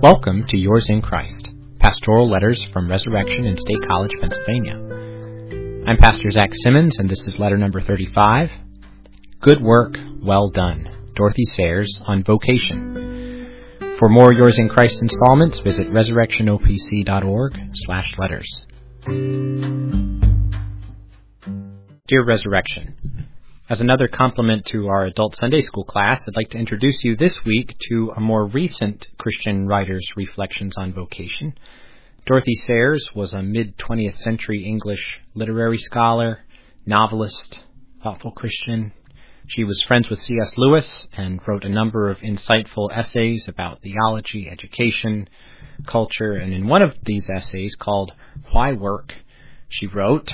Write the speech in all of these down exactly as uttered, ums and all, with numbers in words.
Welcome to Yours in Christ, pastoral letters from Resurrection in State College, Pennsylvania. I'm Pastor Zach Simmons, and this is letter number thirty-five, Good Work, Well Done, Dorothy Sayers on Vocation. For more Yours in Christ installments, visit resurrectionopc.org slash letters. Dear Resurrection, as another complement to our adult Sunday school class, I'd like to introduce you this week to a more recent Christian writer's reflections on vocation. Dorothy Sayers was a mid-twentieth century English literary scholar, novelist, thoughtful Christian. She was friends with C S Lewis and wrote a number of insightful essays about theology, education, culture, and in one of these essays called Why Work, she wrote,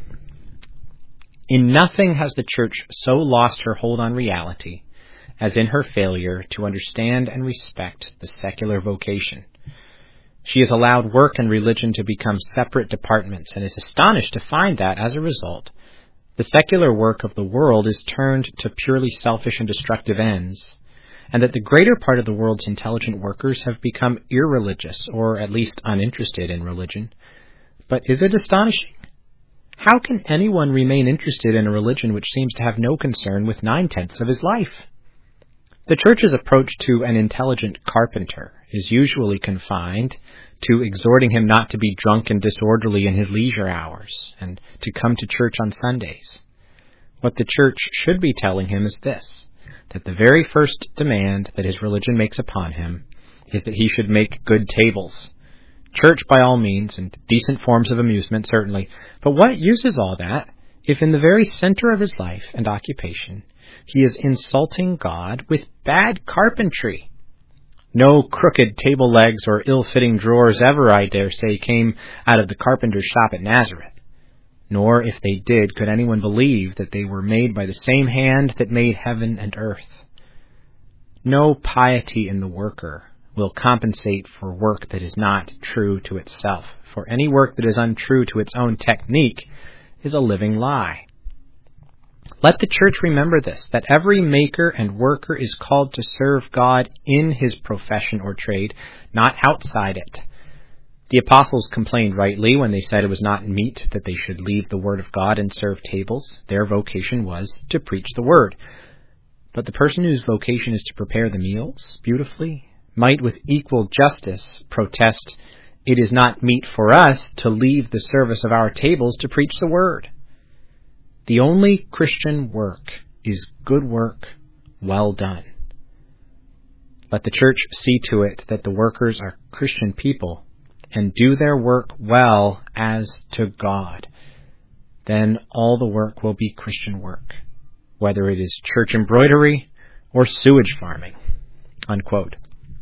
"In nothing has the church so lost her hold on reality as in her failure to understand and respect the secular vocation. She has allowed work and religion to become separate departments and is astonished to find that, as a result, the secular work of the world is turned to purely selfish and destructive ends, and that the greater part of the world's intelligent workers have become irreligious, or at least uninterested in religion. But is it astonishing? How can anyone remain interested in a religion which seems to have no concern with nine-tenths of his life? The church's approach to an intelligent carpenter is usually confined to exhorting him not to be drunk and disorderly in his leisure hours, and to come to church on Sundays. What the church should be telling him is this, that the very first demand that his religion makes upon him is that he should make good tables. Church by all means, and decent forms of amusement certainly, but what use is all that if in the very center of his life and occupation he is insulting God with bad carpentry? No crooked table legs or ill-fitting drawers ever, I dare say, came out of the carpenter's shop at Nazareth. Nor, if they did, could anyone believe that they were made by the same hand that made heaven and earth. No piety in the worker will compensate for work that is not true to itself, for any work that is untrue to its own technique is a living lie. Let the church remember this, that every maker and worker is called to serve God in his profession or trade, not outside it. The apostles complained rightly when they said it was not meet that they should leave the word of God and serve tables. Their vocation was to preach the word. But the person whose vocation is to prepare the meals beautifully might with equal justice protest, "It is not meet for us to leave the service of our tables to preach the word." The only Christian work is good work, well done. Let the church see to it that the workers are Christian people and do their work well as to God. Then all the work will be Christian work, whether it is church embroidery or sewage farming." Unquote.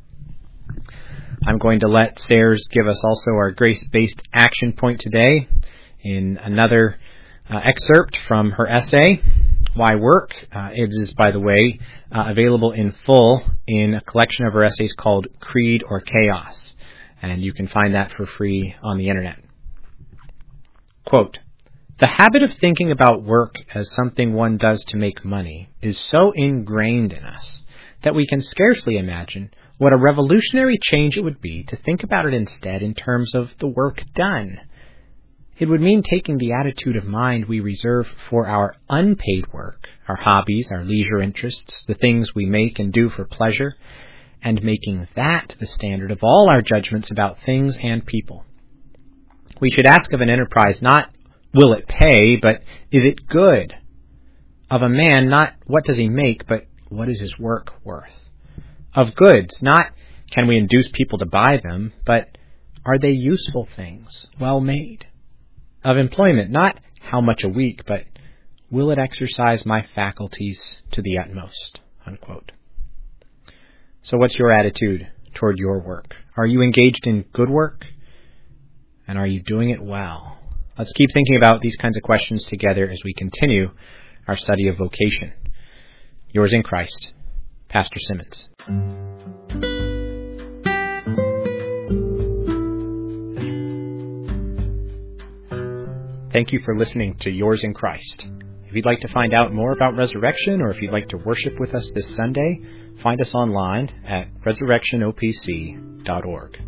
I'm going to let Sayers give us also our grace-based action point today in another uh, excerpt from her essay, Why Work? Uh, it is, by the way, uh, available in full in a collection of her essays called Creed or Chaos, and you can find that for free on the internet. Quote, "The habit of thinking about work as something one does to make money is so ingrained in us that we can scarcely imagine what a revolutionary change it would be to think about it instead in terms of the work done. It would mean taking the attitude of mind we reserve for our unpaid work, our hobbies, our leisure interests, the things we make and do for pleasure, and making that the standard of all our judgments about things and people. We should ask of an enterprise not, will it pay, but is it good? Of a man, not what does he make, but what is his work worth? Of goods, not can we induce people to buy them, but are they useful things, well made? Of employment, not how much a week, but will it exercise my faculties to the utmost?" Unquote. So what's your attitude toward your work? Are you engaged in good work? And are you doing it well? Let's keep thinking about these kinds of questions together as we continue our study of vocation. Yours in Christ, Pastor Simmons. Thank you for listening to Yours in Christ. If you'd like to find out more about Resurrection, or if you'd like to worship with us this Sunday, find us online at resurrection o p c dot org.